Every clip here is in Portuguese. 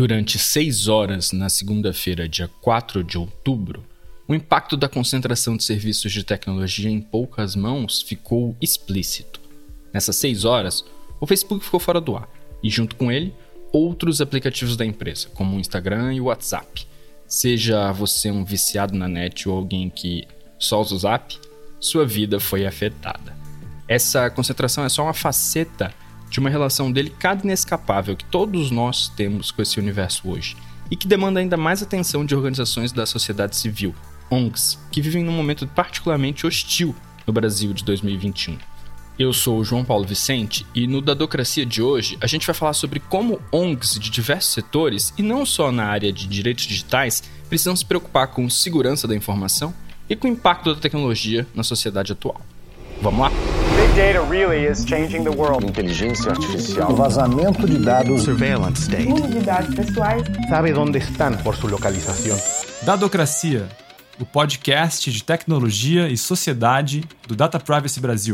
Durante 6 horas na segunda-feira, dia 4 de outubro, o impacto da concentração de serviços de tecnologia em poucas mãos ficou explícito. Nessas 6 horas, o Facebook ficou fora do ar e, junto com ele, outros aplicativos da empresa, como o Instagram e o WhatsApp. Seja você um viciado na net ou alguém que só usa o Zap, sua vida foi afetada. Essa concentração é só uma faceta de uma relação delicada e inescapável que todos nós temos com esse universo hoje e que demanda ainda mais atenção de organizações da sociedade civil, ONGs, que vivem num momento particularmente hostil no Brasil de 2021. Eu sou o João Paulo Vicente e no Dadocracia de hoje a gente vai falar sobre como ONGs de diversos setores, e não só na área de direitos digitais, precisam se preocupar com segurança da informação e com o impacto da tecnologia na sociedade atual. Vamos lá? Big data really is changing the world. Inteligência artificial. O vazamento de dados. Surveillance state. Uso de dados pessoais. Sabe onde estão por sua localização. Dadocracia, o podcast de tecnologia e sociedade do Data Privacy Brasil.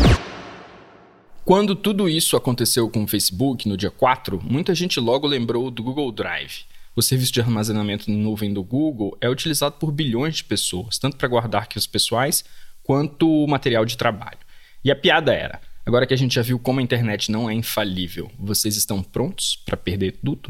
Quando tudo isso aconteceu com o Facebook no dia 4, muita gente logo lembrou do Google Drive. O serviço de armazenamento em nuvem do Google é utilizado por bilhões de pessoas, tanto para guardar arquivos pessoais quanto material de trabalho. E a piada era, agora que a gente já viu como a internet não é infalível, vocês estão prontos para perder tudo?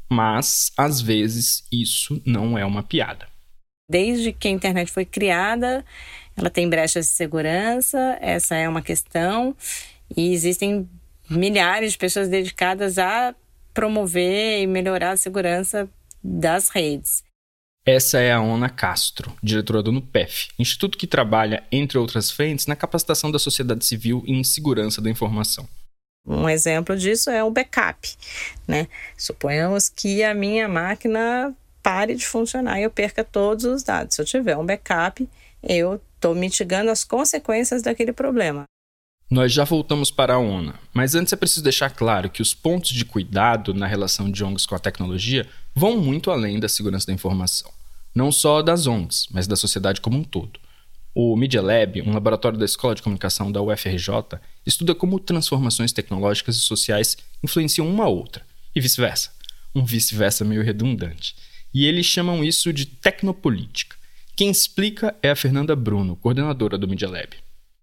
Mas, às vezes, isso não é uma piada. Desde que a internet foi criada, ela tem brechas de segurança, essa é uma questão, e existem milhares de pessoas dedicadas a promover e melhorar a segurança das redes. Essa é a Ona Castro, diretora do NUPEF, instituto que trabalha, entre outras frentes, na capacitação da sociedade civil em segurança da informação. Um exemplo disso é o backup, né? Suponhamos que a minha máquina pare de funcionar e eu perca todos os dados. Se eu tiver um backup, eu estou mitigando as consequências daquele problema. Nós já voltamos para a ONA, mas antes é preciso deixar claro que os pontos de cuidado na relação de ONGs com a tecnologia vão muito além da segurança da informação. Não só das ONGs, mas da sociedade como um todo. O Media Lab, um laboratório da Escola de Comunicação da UFRJ, estuda como transformações tecnológicas e sociais influenciam uma a outra, e vice-versa. Um vice-versa meio redundante. E eles chamam isso de tecnopolítica. Quem explica é a Fernanda Bruno, coordenadora do Media Lab.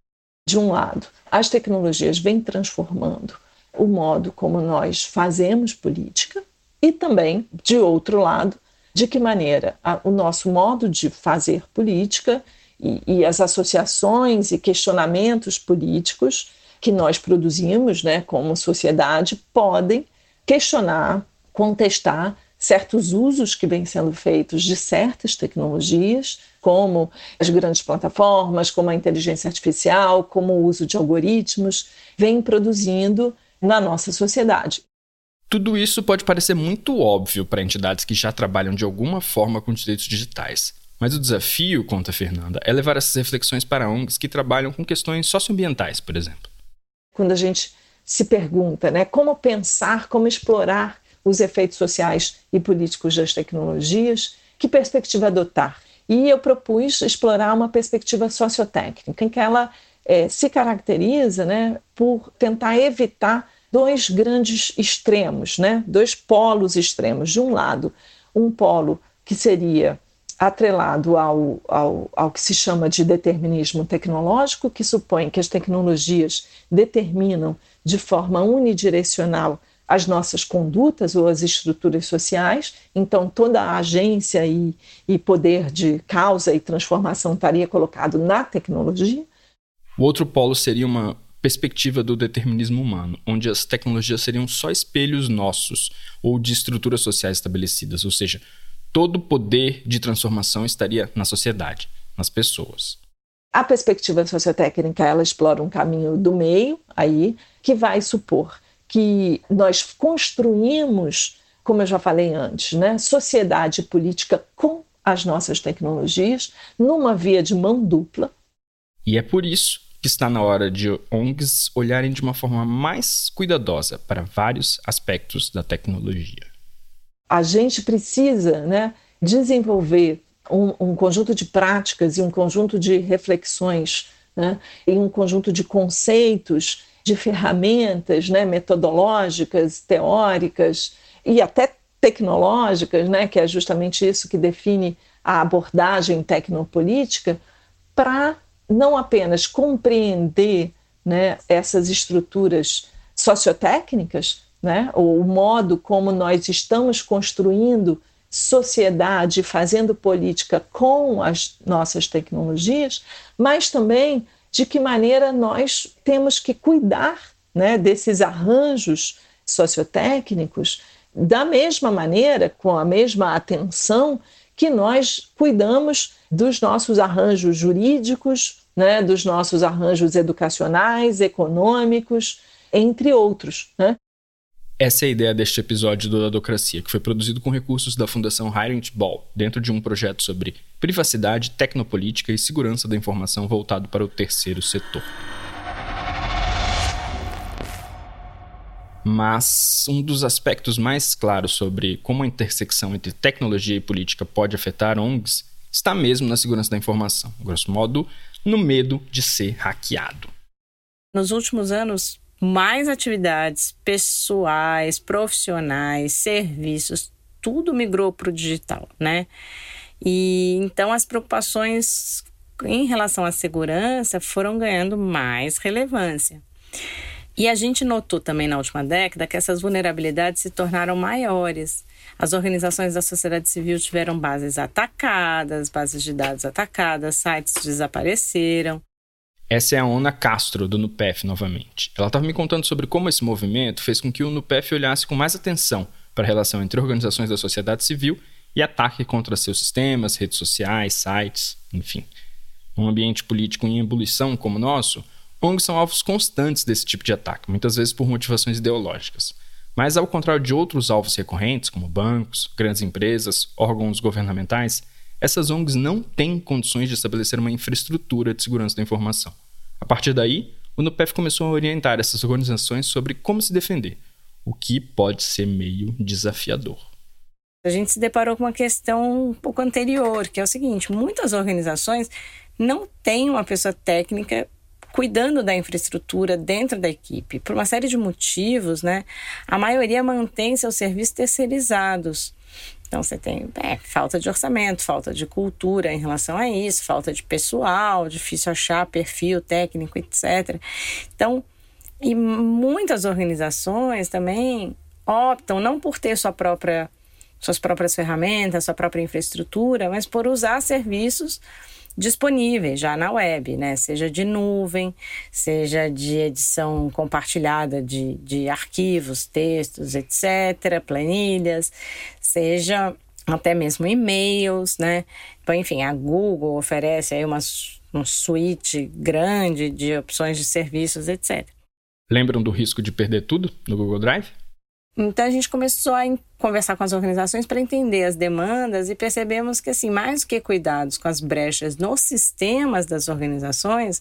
De um lado, as tecnologias vêm transformando o modo como nós fazemos política e também, de outro lado, de que maneira o nosso modo de fazer política e as associações e questionamentos políticos que nós produzimos, né, como sociedade, podem questionar, contestar certos usos que vêm sendo feitos de certas tecnologias, como as grandes plataformas, como a inteligência artificial, como o uso de algoritmos, vêm produzindo na nossa sociedade. Tudo isso pode parecer muito óbvio para entidades que já trabalham de alguma forma com direitos digitais. Mas o desafio, conta a Fernanda, é levar essas reflexões para ONGs que trabalham com questões socioambientais, por exemplo. Quando a gente se pergunta, né, como pensar, como explorar os efeitos sociais e políticos das tecnologias, que perspectiva adotar? E eu propus explorar uma perspectiva sociotécnica, em que ela se caracteriza, né, por tentar evitar dois grandes extremos, né, dois polos extremos. De um lado, um polo que seria atrelado ao que se chama de determinismo tecnológico, que supõe que as tecnologias determinam de forma unidirecional as nossas condutas ou as estruturas sociais, então toda a agência e poder de causa e transformação estaria colocado na tecnologia. O outro polo seria uma perspectiva do determinismo humano, onde as tecnologias seriam só espelhos nossos ou de estruturas sociais estabelecidas, ou seja, todo o poder de transformação estaria na sociedade, nas pessoas. A perspectiva sociotécnica, ela explora um caminho do meio, aí, que vai supor que nós construímos, como eu já falei antes, né, sociedade e política com as nossas tecnologias, numa via de mão dupla. E é por isso que está na hora de ONGs olharem de uma forma mais cuidadosa para vários aspectos da tecnologia. A gente precisa, né, desenvolver um conjunto de práticas e um conjunto de reflexões, né, e um conjunto de conceitos, de ferramentas, né, metodológicas, teóricas e até tecnológicas, né, que é justamente isso que define a abordagem tecnopolítica, para não apenas compreender, né, essas estruturas sociotécnicas, né, o modo como nós estamos construindo sociedade, fazendo política com as nossas tecnologias, mas também de que maneira nós temos que cuidar, né, desses arranjos sociotécnicos da mesma maneira, com a mesma atenção que nós cuidamos dos nossos arranjos jurídicos, né, dos nossos arranjos educacionais, econômicos, entre outros, né? Essa é a ideia deste episódio do Dadocracia, que foi produzido com recursos da Fundação Heinrich Böll, dentro de um projeto sobre privacidade, tecnopolítica e segurança da informação voltado para o terceiro setor. Mas um dos aspectos mais claros sobre como a intersecção entre tecnologia e política pode afetar ONGs está mesmo na segurança da informação, grosso modo, no medo de ser hackeado. Nos últimos anos, mais atividades pessoais, profissionais, serviços, tudo migrou para o digital, né? E então as preocupações em relação à segurança foram ganhando mais relevância. E a gente notou também na última década que essas vulnerabilidades se tornaram maiores. As organizações da sociedade civil tiveram bases atacadas, bases de dados atacadas, sites desapareceram. Essa é a Ana Castro, do NUPEF, novamente. Ela estava me contando sobre como esse movimento fez com que o NUPEF olhasse com mais atenção para a relação entre organizações da sociedade civil e ataque contra seus sistemas, redes sociais, sites, enfim. Num ambiente político em ebulição como o nosso, ONGs são alvos constantes desse tipo de ataque, muitas vezes por motivações ideológicas. Mas, ao contrário de outros alvos recorrentes, como bancos, grandes empresas, órgãos governamentais, essas ONGs não têm condições de estabelecer uma infraestrutura de segurança da informação. A partir daí, o NUPEF começou a orientar essas organizações sobre como se defender, o que pode ser meio desafiador. A gente se deparou com uma questão um pouco anterior, que é o seguinte: muitas organizações não têm uma pessoa técnica cuidando da infraestrutura dentro da equipe. Por uma série de motivos, né, a maioria mantém seus serviços terceirizados. Então você tem falta de orçamento, falta de cultura em relação a isso, falta de pessoal, difícil achar perfil técnico, etc. Então, e muitas organizações também optam não por ter suas próprias ferramentas, sua própria infraestrutura, mas por usar serviços disponíveis já na web, né? Seja de nuvem, seja de edição compartilhada de arquivos, textos, etc., planilhas, seja até mesmo e-mails, né? Então, enfim, a Google oferece aí um suite grande de opções de serviços, etc. Lembram do risco de perder tudo no Google Drive? Então a gente começou a conversar com as organizações para entender as demandas e percebemos que, assim, mais do que cuidados com as brechas nos sistemas das organizações,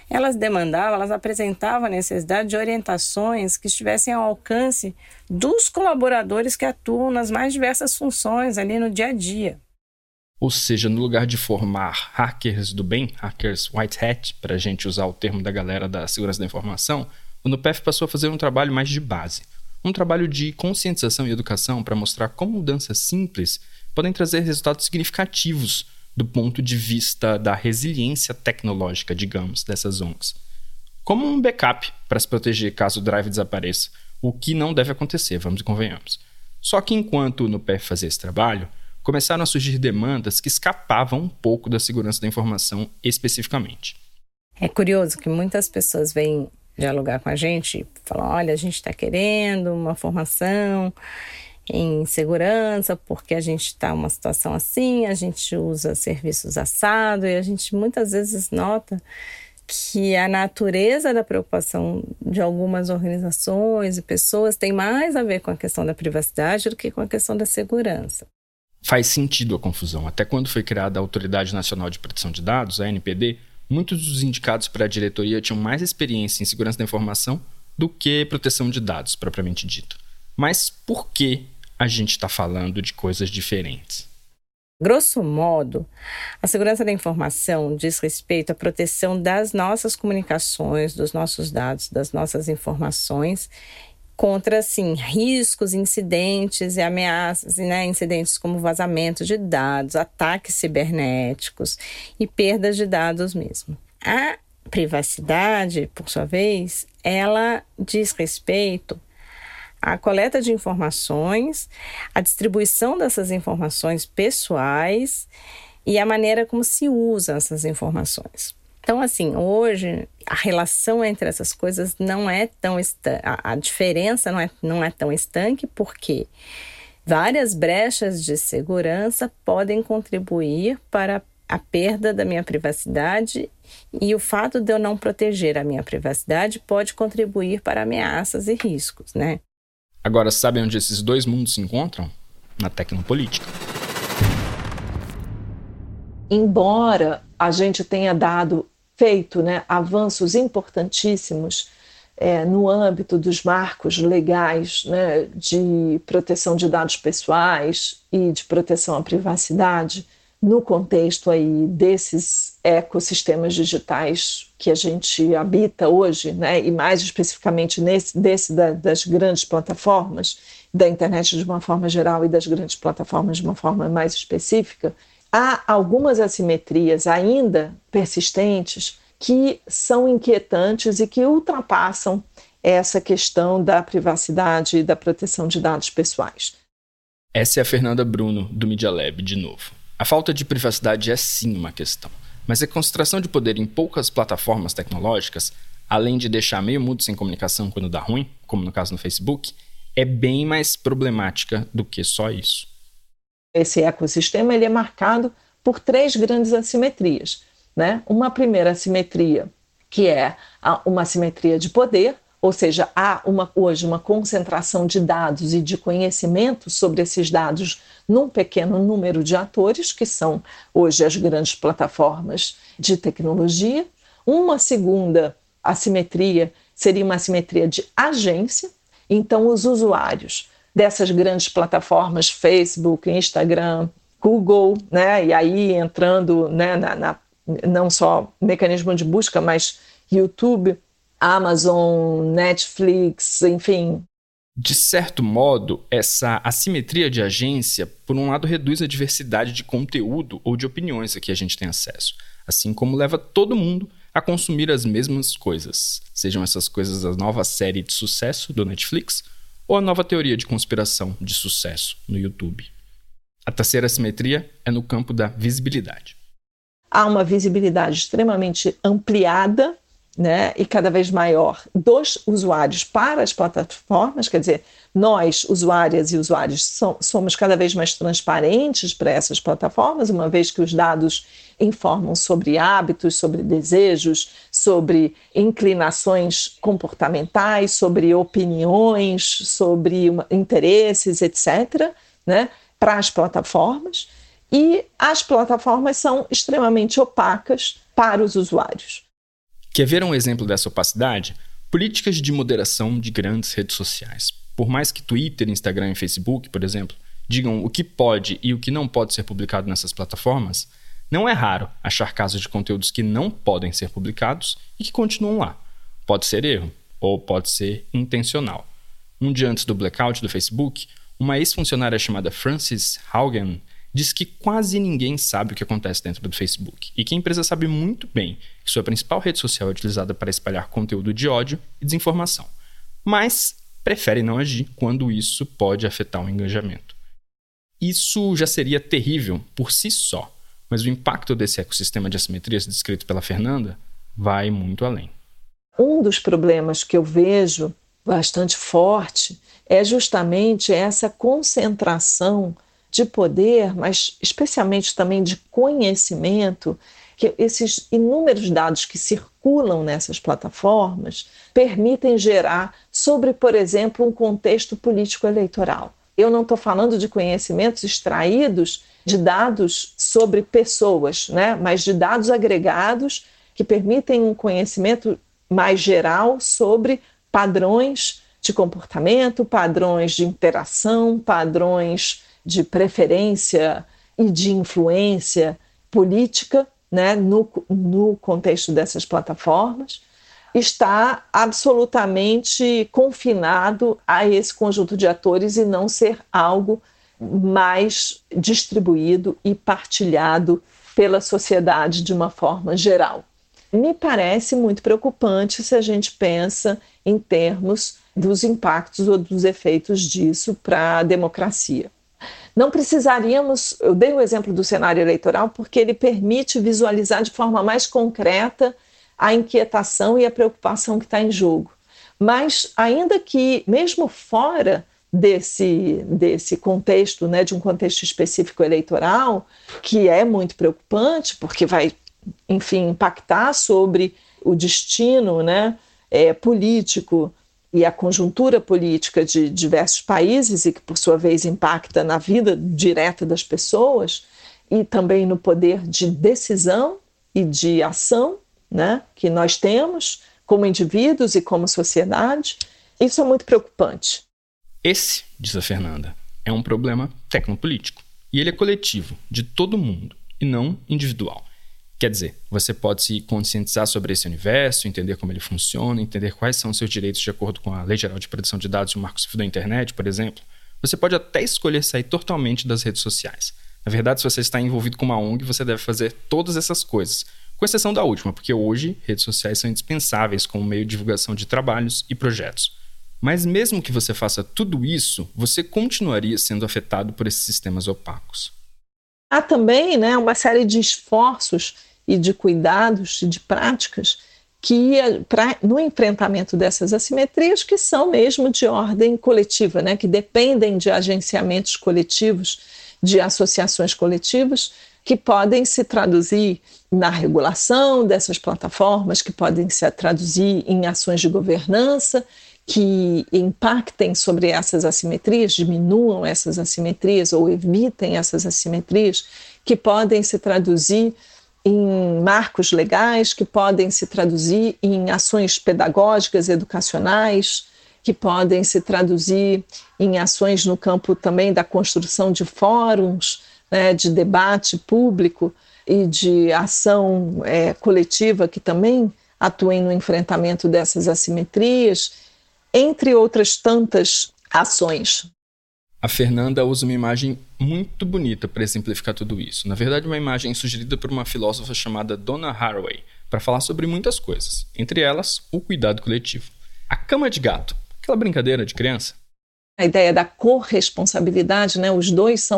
elas apresentavam a necessidade de orientações que estivessem ao alcance dos colaboradores que atuam nas mais diversas funções ali no dia a dia. Ou seja, no lugar de formar hackers do bem, hackers white hat, para a gente usar o termo da galera da segurança da informação, o NUPEF passou a fazer um trabalho mais de base. Um trabalho de conscientização e educação para mostrar como mudanças simples podem trazer resultados significativos do ponto de vista da resiliência tecnológica, digamos, dessas ONGs. Como um backup para se proteger caso o drive desapareça, o que não deve acontecer, vamos e convenhamos. Só que enquanto o NUPEF fazia esse trabalho, começaram a surgir demandas que escapavam um pouco da segurança da informação especificamente. É curioso que muitas pessoas vêm dialogar com a gente, falar: olha, a gente está querendo uma formação em segurança porque a gente está numa situação assim, a gente usa serviços assado, e a gente muitas vezes nota que a natureza da preocupação de algumas organizações e pessoas tem mais a ver com a questão da privacidade do que com a questão da segurança. Faz sentido a confusão. Até quando foi criada a Autoridade Nacional de Proteção de Dados, a ANPD, muitos dos indicados para a diretoria tinham mais experiência em segurança da informação do que proteção de dados, propriamente dito. Mas por que a gente está falando de coisas diferentes? Grosso modo, a segurança da informação diz respeito à proteção das nossas comunicações, dos nossos dados, das nossas informações contra, assim, riscos, incidentes e ameaças, né? Incidentes como vazamento de dados, ataques cibernéticos e perdas de dados mesmo. A privacidade, por sua vez, ela diz respeito à coleta de informações, à distribuição dessas informações pessoais e à maneira como se usam essas informações. Então, assim, hoje a relação entre essas coisas não é tão estanque, a diferença não é tão estanque, porque várias brechas de segurança podem contribuir para a perda da minha privacidade, e o fato de eu não proteger a minha privacidade pode contribuir para ameaças e riscos, né? Agora, sabe onde esses dois mundos se encontram? Na tecnopolítica. Embora a gente tenha feito, né, avanços importantíssimos no âmbito dos marcos legais, né, de proteção de dados pessoais e de proteção à privacidade, no contexto aí desses ecossistemas digitais que a gente habita hoje, né, e mais especificamente das grandes plataformas, da internet de uma forma geral e das grandes plataformas de uma forma mais específica, há algumas assimetrias ainda persistentes que são inquietantes e que ultrapassam essa questão da privacidade e da proteção de dados pessoais. Essa é a Fernanda Bruno, do Media Lab, de novo. A falta de privacidade é sim uma questão, mas a concentração de poder em poucas plataformas tecnológicas, além de deixar meio mundo sem comunicação quando dá ruim, como no caso no Facebook, é bem mais problemática do que só isso. Esse ecossistema ele é marcado por 3 grandes assimetrias, né? Uma primeira assimetria, que é uma assimetria de poder, ou seja, há hoje uma concentração de dados e de conhecimento sobre esses dados num pequeno número de atores, que são hoje as grandes plataformas de tecnologia. Uma segunda assimetria seria uma assimetria de agência, então os usuários dessas grandes plataformas, Facebook, Instagram, Google, né, e aí entrando, né, não só mecanismo de busca, mas YouTube, Amazon, Netflix, enfim. De certo modo, essa assimetria de agência, por um lado, reduz a diversidade de conteúdo ou de opiniões a que a gente tem acesso, assim como leva todo mundo a consumir as mesmas coisas, sejam essas coisas a nova série de sucesso do Netflix ou a nova teoria de conspiração de sucesso no YouTube. A terceira assimetria é no campo da visibilidade. Há uma visibilidade extremamente ampliada, né, e cada vez maior dos usuários para as plataformas, quer dizer, nós, usuárias e usuários, somos cada vez mais transparentes para essas plataformas, uma vez que os dados informam sobre hábitos, sobre desejos, sobre inclinações comportamentais, sobre opiniões, sobre interesses, etc., né, para as plataformas, e as plataformas são extremamente opacas para os usuários. Quer ver um exemplo dessa opacidade? Políticas de moderação de grandes redes sociais. Por mais que Twitter, Instagram e Facebook, por exemplo, digam o que pode e o que não pode ser publicado nessas plataformas, não é raro achar casos de conteúdos que não podem ser publicados e que continuam lá. Pode ser erro, ou pode ser intencional. Um dia antes do blackout do Facebook, uma ex-funcionária chamada Frances Haugen diz que quase ninguém sabe o que acontece dentro do Facebook e que a empresa sabe muito bem que sua principal rede social é utilizada para espalhar conteúdo de ódio e desinformação, mas prefere não agir quando isso pode afetar o engajamento. Isso já seria terrível por si só, mas o impacto desse ecossistema de assimetrias descrito pela Fernanda vai muito além. Um dos problemas que eu vejo bastante forte é justamente essa concentração de poder, mas especialmente também de conhecimento, que esses inúmeros dados que circulam nessas plataformas permitem gerar sobre, por exemplo, um contexto político-eleitoral. Eu não estou falando de conhecimentos extraídos de dados sobre pessoas, né? Mas de dados agregados que permitem um conhecimento mais geral sobre padrões de comportamento, padrões de interação, padrões de preferência e de influência política, né, no contexto dessas plataformas. está absolutamente confinado a esse conjunto de atores e não ser algo mais distribuído e partilhado pela sociedade de uma forma geral. Me parece muito preocupante se a gente pensa em termos dos impactos ou dos efeitos disso para a democracia. Não precisaríamos, eu dei o exemplo do cenário eleitoral porque ele permite visualizar de forma mais concreta a inquietação e a preocupação que está em jogo. Mas ainda que, mesmo fora desse contexto, né, de um contexto específico eleitoral, que é muito preocupante, porque vai, enfim, impactar sobre o destino, né, político e a conjuntura política de diversos países e que, por sua vez, impacta na vida direta das pessoas e também no poder de decisão e de ação, né, que nós temos como indivíduos e como sociedade. Isso é muito preocupante. Esse, diz a Fernanda, é um problema tecnopolítico. E ele é coletivo, de todo mundo, e não individual. Quer dizer, você pode se conscientizar sobre esse universo, entender como ele funciona, entender quais são os seus direitos de acordo com a Lei Geral de Proteção de Dados e o Marco Civil da Internet, por exemplo. Você pode até escolher sair totalmente das redes sociais. Na verdade, se você está envolvido com uma ONG, você deve fazer todas essas coisas, com exceção da última, porque hoje redes sociais são indispensáveis como meio de divulgação de trabalhos e projetos. Mas mesmo que você faça tudo isso, você continuaria sendo afetado por esses sistemas opacos. Há também, né, uma série de esforços e de cuidados e de práticas que, no enfrentamento dessas assimetrias, que são mesmo de ordem coletiva, né, que dependem de agenciamentos coletivos, de associações coletivas, que podem se traduzir na regulação dessas plataformas, que podem se traduzir em ações de governança, que impactem sobre essas assimetrias, diminuam essas assimetrias ou evitem essas assimetrias, que podem se traduzir em marcos legais, que podem se traduzir em ações pedagógicas, educacionais, que podem se traduzir em ações no campo também da construção de fóruns, né, de debate público e de ação coletiva que também atuem no enfrentamento dessas assimetrias, entre outras tantas ações. A Fernanda usa uma imagem muito bonita para exemplificar tudo isso. Na verdade, uma imagem sugerida por uma filósofa chamada Donna Haraway, para falar sobre muitas coisas, entre elas o cuidado coletivo. A cama de gato, aquela brincadeira de criança. A ideia da corresponsabilidade, né? Os dois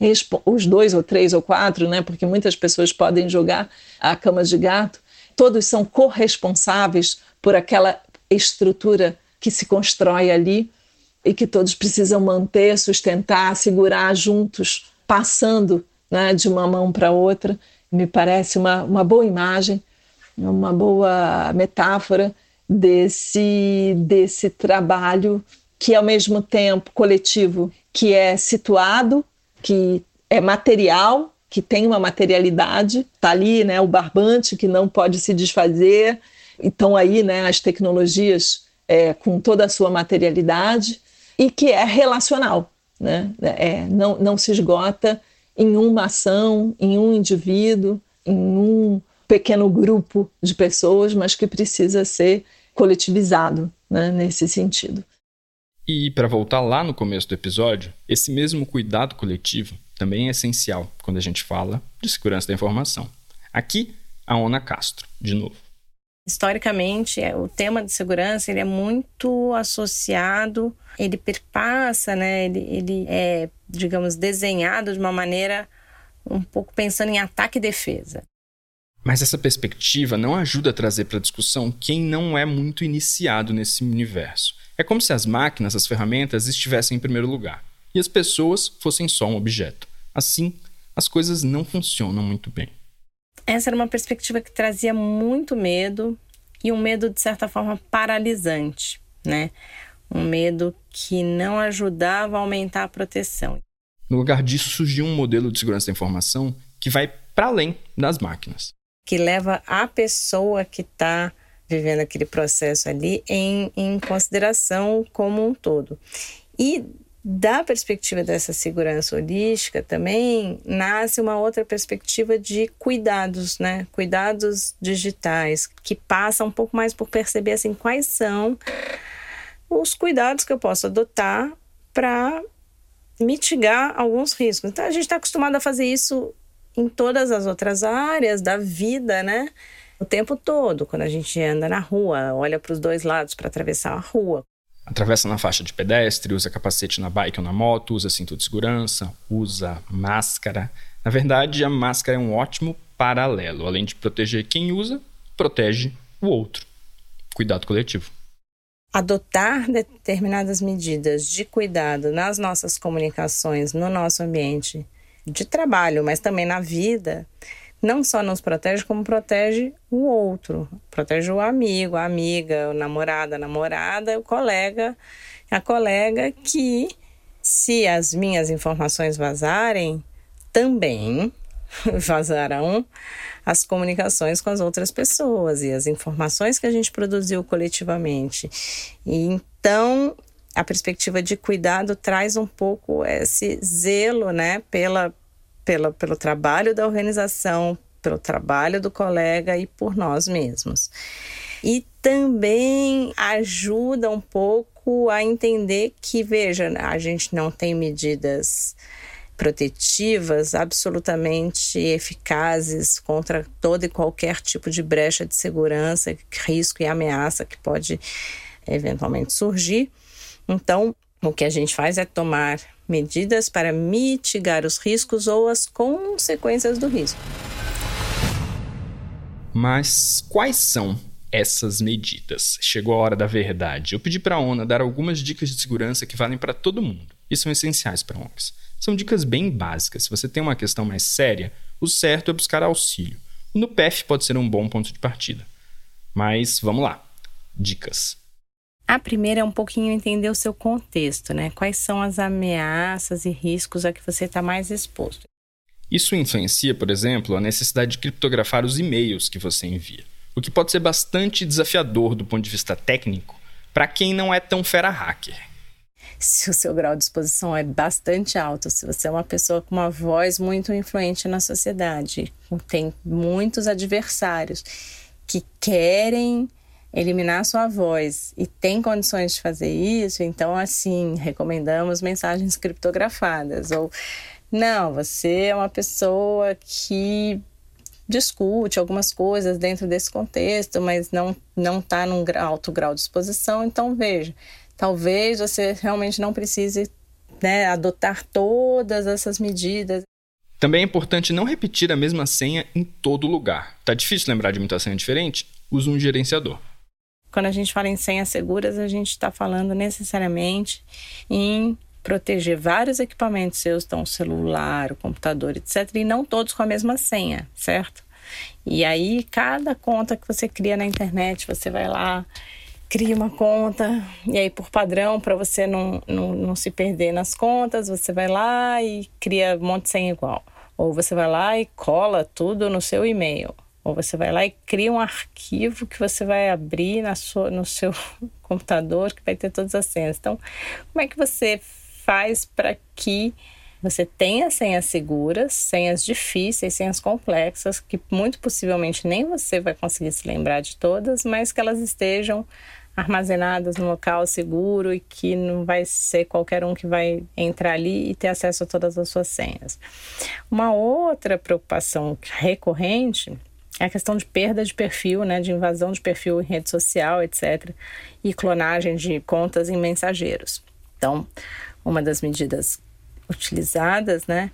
ou três ou quatro, né? Porque muitas pessoas podem jogar a cama de gato. Todos são corresponsáveis por aquela estrutura que se constrói ali e que todos precisam manter, sustentar, segurar juntos, passando, né, de uma mão para outra. Me parece uma boa imagem, uma boa metáfora desse trabalho que, ao mesmo tempo, coletivo, que é situado, que é material, que tem uma materialidade, está ali, né, o barbante que não pode se desfazer, estão aí, né, as tecnologias com toda a sua materialidade, e que é relacional, né? Não se esgota em uma ação, em um indivíduo, em um pequeno grupo de pessoas, mas que precisa ser coletivizado, né, nesse sentido. E para voltar lá no começo do episódio, esse mesmo cuidado coletivo também é essencial quando a gente fala de segurança da informação. Aqui, a Ona Castro, de novo. Historicamente, o tema de segurança ele é muito associado, ele perpassa, né? Ele é, digamos, desenhado de uma maneira um pouco pensando em ataque e defesa. Mas essa perspectiva não ajuda a trazer para a discussão quem não é muito iniciado nesse universo. É como se as máquinas, as ferramentas, estivessem em primeiro lugar e as pessoas fossem só um objeto. Assim, as coisas não funcionam muito bem. Essa era uma perspectiva que trazia muito medo e um medo, de certa forma, paralisante, né? Um medo que não ajudava a aumentar a proteção. No lugar disso, surgiu um modelo de segurança da informação que vai para além das máquinas. Que leva a pessoa que está vivendo aquele processo ali em consideração como um todo. E da perspectiva dessa segurança holística também nasce uma outra perspectiva de cuidados, né? Cuidados digitais, que passa um pouco mais por perceber assim, quais são os cuidados que eu posso adotar para mitigar alguns riscos. Então, a gente está acostumado a fazer isso em todas as outras áreas da vida, né? O tempo todo, quando a gente anda na rua, olha para os dois lados para atravessar a rua. Atravessa na faixa de pedestre, usa capacete na bike ou na moto, usa cinto de segurança, usa máscara. Na verdade, a máscara é um ótimo paralelo. Além de proteger quem usa, protege o outro. Cuidado coletivo. Adotar determinadas medidas de cuidado nas nossas comunicações, no nosso ambiente de trabalho, mas também na vida, não só nos protege, como protege o outro. Protege o amigo, a amiga, o namorado, a namorada, o colega, a colega, que, se as minhas informações vazarem, também vazarão as comunicações com as outras pessoas e as informações que a gente produziu coletivamente. E então, a perspectiva de cuidado traz um pouco esse zelo, né, pelo trabalho da organização, pelo trabalho do colega e por nós mesmos. E também ajuda um pouco a entender que, veja, a gente não tem medidas protetivas absolutamente eficazes contra todo e qualquer tipo de brecha de segurança, risco e ameaça que pode eventualmente surgir. Então, o que a gente faz é tomar medidas para mitigar os riscos ou as consequências do risco. Mas quais são essas medidas? Chegou a hora da verdade. Eu pedi para a ONA dar algumas dicas de segurança que valem para todo mundo e são essenciais para ONGs. São dicas bem básicas. Se você tem uma questão mais séria, o certo é buscar auxílio. O NUPEF pode ser um bom ponto de partida. Mas vamos lá. Dicas. A primeira é um pouquinho entender o seu contexto, né? Quais são as ameaças e riscos a que você está mais exposto. Isso influencia, por exemplo, a necessidade de criptografar os e-mails que você envia, o que pode ser bastante desafiador do ponto de vista técnico para quem não é tão fera hacker. Se o seu grau de exposição é bastante alto, se você é uma pessoa com uma voz muito influente na sociedade, tem muitos adversários que querem eliminar a sua voz e tem condições de fazer isso, então, assim, recomendamos mensagens criptografadas. Ou, não, você é uma pessoa que discute algumas coisas dentro desse contexto, mas não está num alto grau de exposição, então, veja, talvez você realmente não precise, né, adotar todas essas medidas. Também é importante não repetir a mesma senha em todo lugar. Tá difícil lembrar de muita senha diferente? Use um gerenciador. Quando a gente fala em senhas seguras, a gente está falando necessariamente em proteger vários equipamentos seus, então o celular, o computador, etc., e não todos com a mesma senha, certo? E aí, cada conta que você cria na internet, você vai lá, cria uma conta, e aí por padrão, para você não se perder nas contas, você vai lá e cria um monte de senha igual. Ou você vai lá e cola tudo no seu e-mail. Ou você vai lá e cria um arquivo que você vai abrir no seu computador, que vai ter todas as senhas. Então, como é que você faz para que você tenha senhas seguras, senhas difíceis, senhas complexas, que muito possivelmente nem você vai conseguir se lembrar de todas, mas que elas estejam armazenadas num local seguro e que não vai ser qualquer um que vai entrar ali e ter acesso a todas as suas senhas. Uma outra preocupação recorrente é a questão de perda de perfil, né, de invasão de perfil em rede social, etc., e clonagem de contas em mensageiros. Então, uma das medidas utilizadas, né,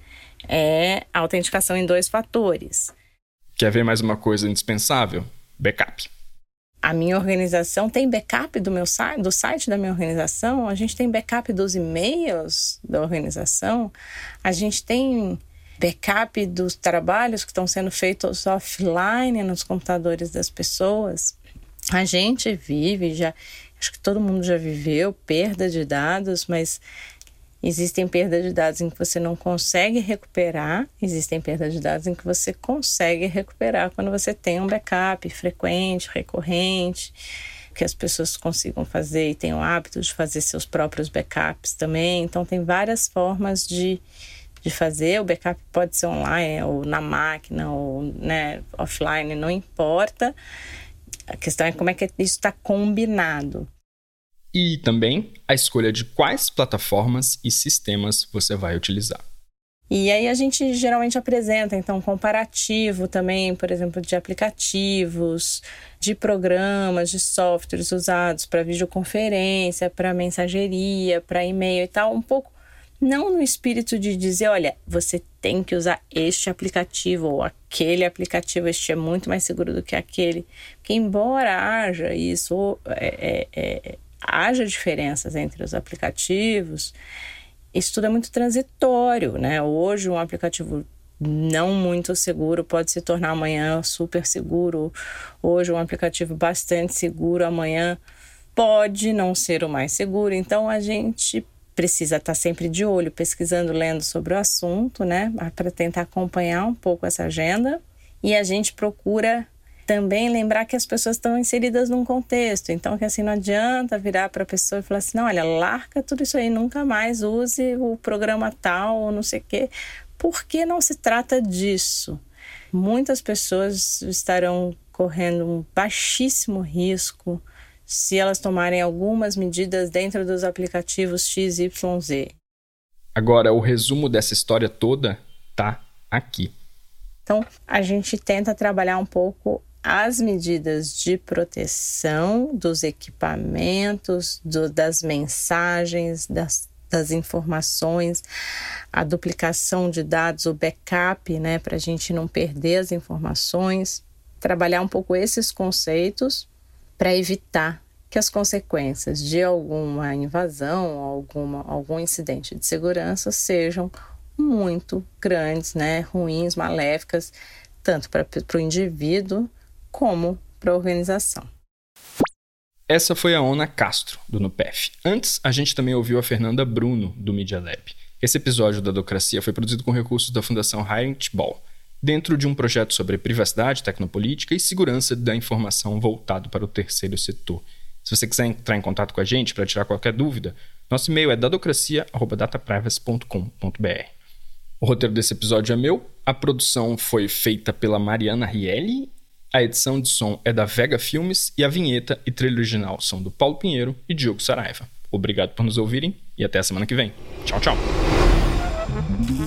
é a autenticação em 2 fatores. Quer ver mais uma coisa indispensável? Backup. A minha organização tem backup do site da minha organização, a gente tem backup dos e-mails da organização, a gente tem backup dos trabalhos que estão sendo feitos offline nos computadores das pessoas. A gente vive, acho que todo mundo já viveu perda de dados, mas existem perdas de dados em que você não consegue recuperar, existem perdas de dados em que você consegue recuperar quando você tem um backup frequente, recorrente, que as pessoas consigam fazer e tenham o hábito de fazer seus próprios backups também. Então, tem várias formas de fazer. O backup pode ser online, ou na máquina, ou, né, offline, não importa. A questão é como é que isso está combinado. E também a escolha de quais plataformas e sistemas você vai utilizar. E aí a gente geralmente apresenta, então, um comparativo também, por exemplo, de aplicativos, de programas, de softwares usados para videoconferência, para mensageria, para e-mail e tal, um pouco, não no espírito de dizer, olha, você tem que usar este aplicativo ou aquele aplicativo, este é muito mais seguro do que aquele. Porque embora haja isso, haja diferenças entre os aplicativos, isso tudo é muito transitório, né? Hoje um aplicativo não muito seguro pode se tornar amanhã super seguro. Hoje um aplicativo bastante seguro amanhã pode não ser o mais seguro. Então a gente precisa estar sempre de olho, pesquisando, lendo sobre o assunto, né? Para tentar acompanhar um pouco essa agenda. E a gente procura também lembrar que as pessoas estão inseridas num contexto. Então, que assim, não adianta virar para a pessoa e falar assim, não, olha, larga tudo isso aí, nunca mais use o programa tal ou não sei o quê. Porque não se trata disso. Muitas pessoas estarão correndo um baixíssimo risco se elas tomarem algumas medidas dentro dos aplicativos XYZ. Agora, o resumo dessa história toda tá aqui. Então, a gente tenta trabalhar um pouco as medidas de proteção dos equipamentos, das mensagens, das informações, a duplicação de dados, o backup, né, para a gente não perder as informações. Trabalhar um pouco esses conceitos para evitar que as consequências de alguma invasão, algum incidente de segurança sejam muito grandes, né, ruins, maléficas, tanto para o indivíduo como para a organização. Essa foi a Ona Castro, do Nupef. Antes, a gente também ouviu a Fernanda Bruno, do Media Lab. Esse episódio da Docracia foi produzido com recursos da Fundação Heinrich Böll, dentro de um projeto sobre privacidade, tecnopolítica e segurança da informação voltado para o terceiro setor. Se você quiser entrar em contato com a gente para tirar qualquer dúvida, nosso e-mail é dadocracia@dataprivacy.com.br. O roteiro desse episódio é meu, a produção foi feita pela Mariana Rielli, a edição de som é da Vega Filmes e a vinheta e trilha original são do Paulo Pinheiro e Diogo Saraiva. Obrigado por nos ouvirem e até a semana que vem. Tchau, tchau!